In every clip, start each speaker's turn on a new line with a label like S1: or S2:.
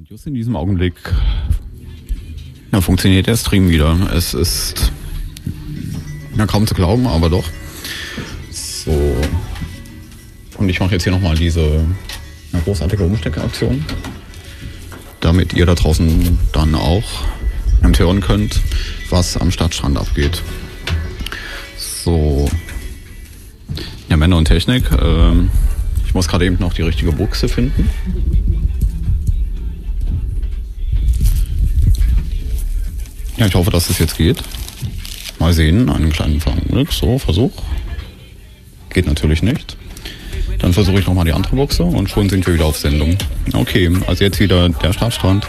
S1: Just in diesem Augenblick funktioniert der Stream wieder. Es ist kaum zu glauben, aber doch. So. Und ich mache jetzt hier nochmal diese großartige Umsteckaktion, damit ihr da draußen dann auch hören könnt, was am Stadtstrand abgeht. So. Ja, Männer und Technik. Ich muss gerade eben noch die richtige Buchse finden. Ja, ich hoffe, dass es jetzt geht. Mal sehen, einen kleinen Augenblick. So, Versuch. Geht natürlich nicht. Dann versuche ich nochmal die andere Buchse und schon sind wir wieder auf Sendung. Okay, also jetzt wieder der Stadtstrand.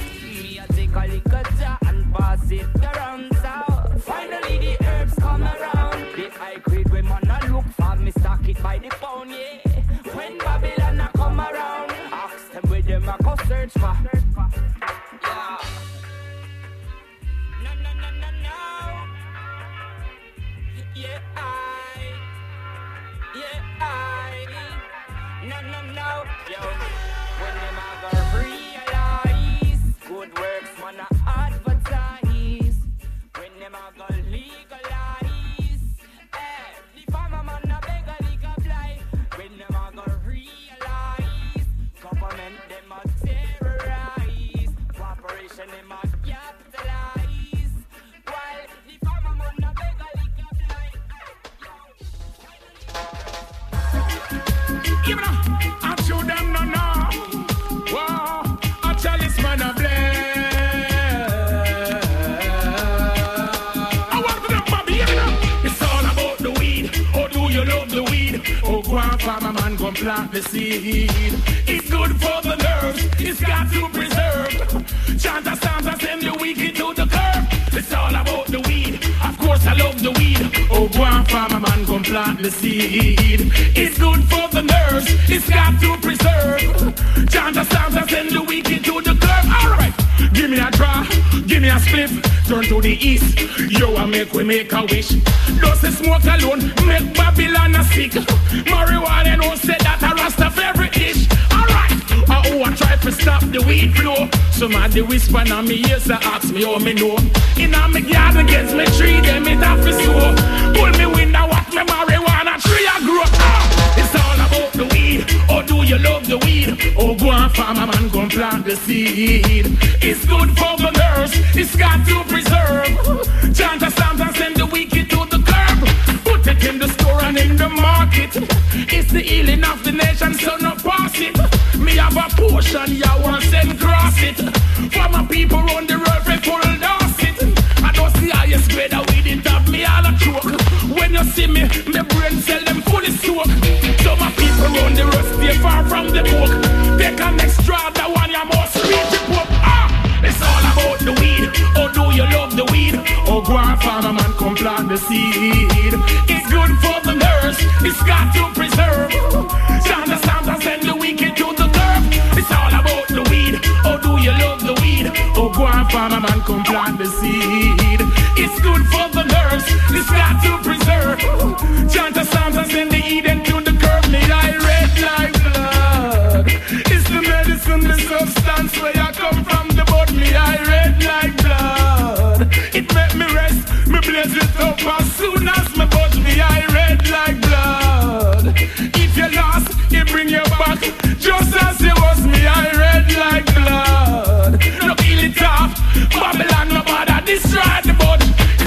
S2: Plant the seed. It's good for the nerves. It's got to preserve. Chant a psalms and send the wicked to the curb. It's all about the weed. Of course I love the weed. Oh, go on, farmer man, come plant the seed. It's good for the nerves. It's got to preserve. Chant a psalms and send the wicked to the curb. All right, give me a draw, give me a spliff. Turn to the east. Yo, I make a wish. Does the smoke alone make Babylon a sick? Marijuana no say that a Rastafari ish. Alright, I try to stop the weed flow. Somebody whisper on me ears and ask me how me know. In a me yard against me tree, them it have to sow. Pull me window, watch me marijuana tree a grow. It's all about the weed. Oh, do you love the weed? Oh, go on, farmer man, come plant the seed. It's good for the nerves. It's got to preserve. Chant a psalms and send the wicked to the curb. Put it in the store and in the market. It's the healing of the nation, so no pass it. Me have a potion, ya want send cross it. For my people on the road, we full dance it. I don't see highest grade of weed, it have me all a choke. When you see me, my brain cell them fully soak. So my people on the road stay far from the book. Take an extra, the one you must reach the book. It's all about the weed. Oh, do you love the weed? Oh, go on, farmer man, come plant the seed. It's good for the nerves. It's got to preserve. Sound the sounds and send the wicked to the curb. It's all about the weed. Oh, do you love the weed? Oh, go on, farmer man, come plant the seed. It's good for the nerves. It's got to preserve. Chant the sounds and send the Eden to the curb. Me I red like blood. It's the medicine, the substance where I come from. The bud me I red like blood. It make me rest, me blaze it up as soon as me buzz me I red like blood. If you lost, he bring you back. Just as you was me I red like blood. No kill it off, Babylon no bother destroy the bud.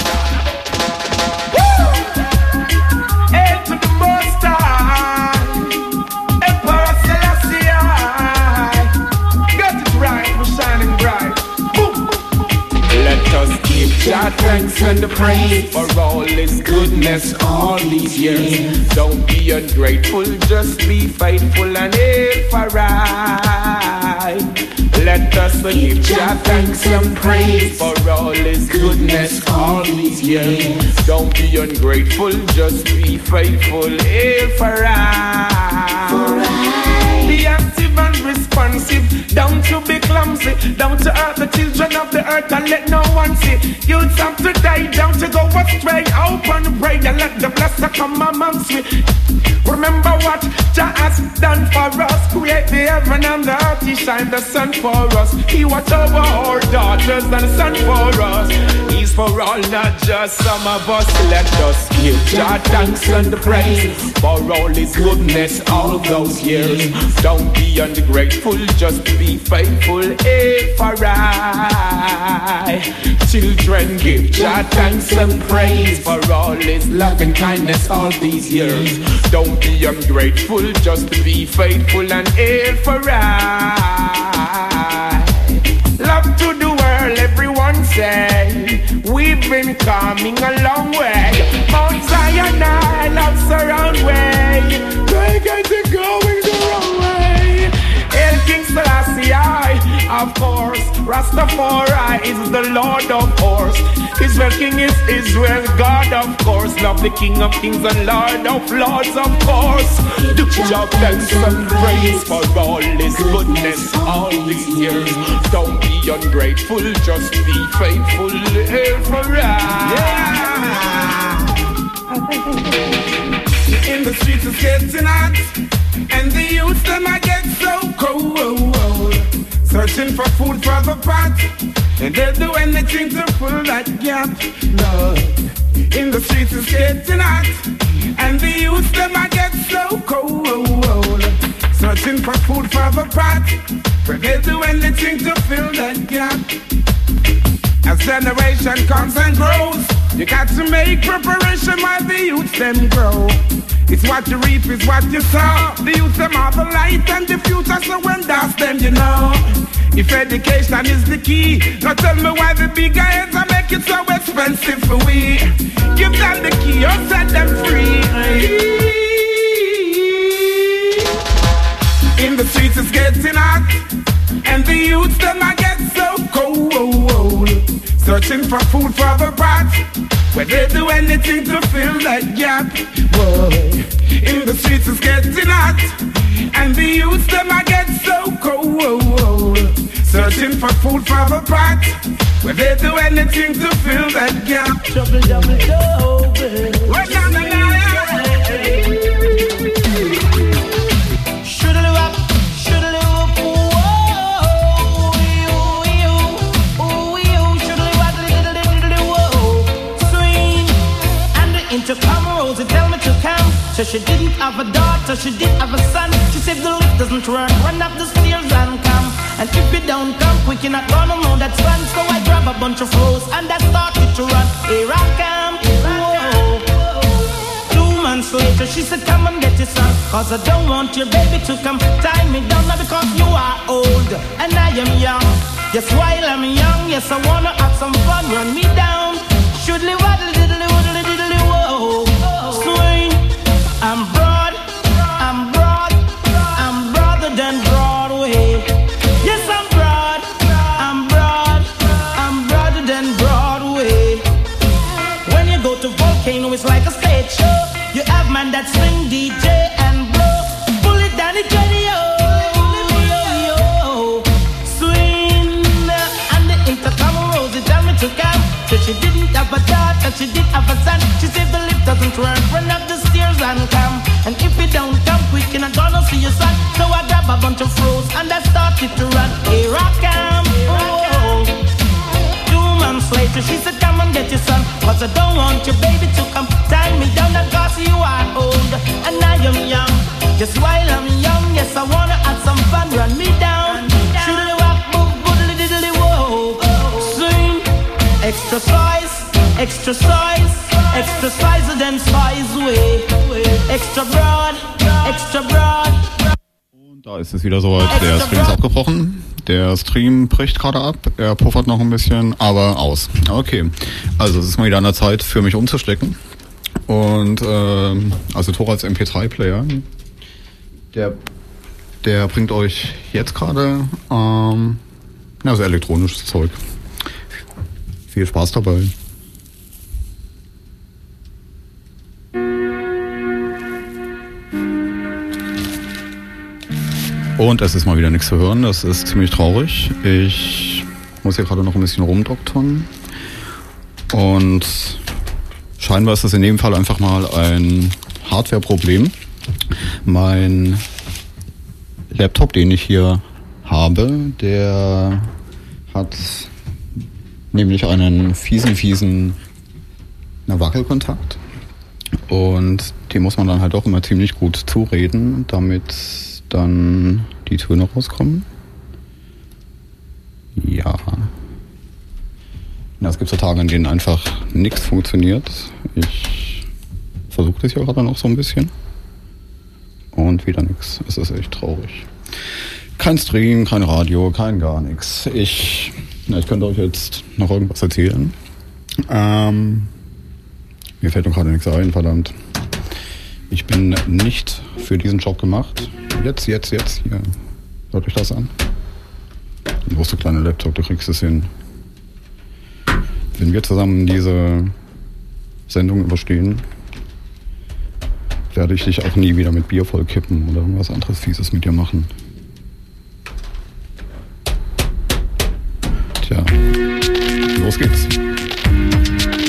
S2: Hail to the Most High, Emperor Selassie. Get it right, we're shining bright. Boom. Let us give God thanks and the praise for all His goodness all these years. Don't be ungrateful, just be faithful and aim for right. Let us give God thanks and praise for all His goodness all these years. Don't be ungrateful, just be faithful, aim for right. Be active and respect.
S3: responsive. Down to be clumsy, down to hurt the children of the earth and let no one see. Youths have to die, down to go astray. Open the pray and let the blessing come amongst me. Remember what Jah has done for us. Create the heaven and the earth, He shine the sun for us. He watch over our daughters and the sun for us. He's for all, not just some of us. Let us give Jah thanks and praise for all His goodness all those years. Don't be ungrateful, just be faithful. For I, children, give Jah thanks and praise for all His love and kindness all these years. Don't be ungrateful, just be faithful and for I. Love to the world, everyone say. We've been coming a long way. Mount Zion, I love surround way. They get it going the wrong way. El King Selassie, of course. Rastafari is the Lord of Horse. Israel King is Israel God, of course. Love the King of Kings and Lord of Lords, of course. Do Jah thanks and praise for all His goodness all these years. Don't be ungrateful, just be faithful for I. In the streets it's getting hot, and the youth them I get so cold. Searching for food for the pot, and they'll do anything to fill that gap. No, in the streets it's getting hot, and the youth them I get so cold. Searching for food for the pot, but they'll do anything to fill that gap. As generation comes and grows, you got to make preparation while the youth them grow. It's what you reap, it's what you sow. The youth them are the light and the future, so when that's them, you know. If education is the key, now tell me why the big guys are make it so expensive for we. Give them the key or set them free. In the streets it's getting hot, and the youth them I get so cold. Searching for food for the pot, where they do anything to fill that gap. Boy, in the streets it's getting hot, and the youth them I get so cold. Searching for food for the pot, where they do anything to fill that gap. Trouble, double, double. What's on the line?
S4: To come, Rosie, tell me to come. So she didn't have a daughter, she did have a son. She said the lift doesn't run up the stairs and come. And if you don't come quick, you're not gonna know that's fun. So I grab a bunch of rose and I started to run. Here I come, whoa. 2 months later, she said come and get your son, cause I don't want your baby to come tie me down. Now because you are old and I am young. Yes, while I'm young, yes, I wanna have some fun. Run me down, should live waddle diddly waddle diddly whoa. Swing, I'm broad, I'm broad, I'm broader than Broadway. Yes, I'm broad, I'm broad, I'm broader than Broadway. When you go to Volcano, it's like a stage show. You have man that swing, DJ and blow. Pull it down, it's ready, yo. Swing, and the intercom Rosie tell me to come. So she didn't have a daughter, she did have a son. She said the lift doesn't work, run up the stairs and come. And if you don't come quick, you're not gonna see your son. So I grab a bunch of froze and I started to run. Here I come, oh. 2 months later, she said come and get your son, cause I don't want your baby to come tie me down. Cause you are old and I am young. Just while I'm young, yes, I wanna have some fun. Run me down, shoodly walk, boop, boodly diddly whoa. Swing, extra size, extra size, extra size than size way. Extra broad, extra broad.
S1: Und da ist es wieder soweit. Der Stream ist abgebrochen. Der Stream bricht gerade ab. Er puffert noch ein bisschen, aber aus. Okay. Also es ist mal wieder an der Zeit für mich umzustecken. Und also Tor als MP3-Player, der bringt euch jetzt gerade so elektronisches Zeug. Viel Spaß dabei. Und es ist mal wieder nichts zu hören, das ist ziemlich traurig. Ich muss hier gerade noch ein bisschen rumdoktern. Und scheinbar ist das in dem Fall einfach mal ein Hardware-Problem. Mein Laptop, den ich hier habe, der hat nämlich einen fiesen Wackelkontakt. Und den muss man dann halt auch immer ziemlich gut zureden, damit dann die Töne rauskommen. Ja. Es gibt so Tage, an denen einfach nichts funktioniert. Ich versuche das hier gerade noch so ein bisschen. Und wieder nichts. Es ist echt traurig. Kein Stream, kein Radio, kein gar nichts. Ich könnte euch jetzt noch irgendwas erzählen. Mir fällt noch gerade nichts ein, verdammt. Ich bin nicht für diesen Job gemacht. Jetzt, hier. Hört euch das an? Du große kleine Laptop, du kriegst es hin. Wenn wir zusammen diese Sendung überstehen, werde ich dich auch nie wieder mit Bier vollkippen oder irgendwas anderes Fieses mit dir machen. Tja, los geht's.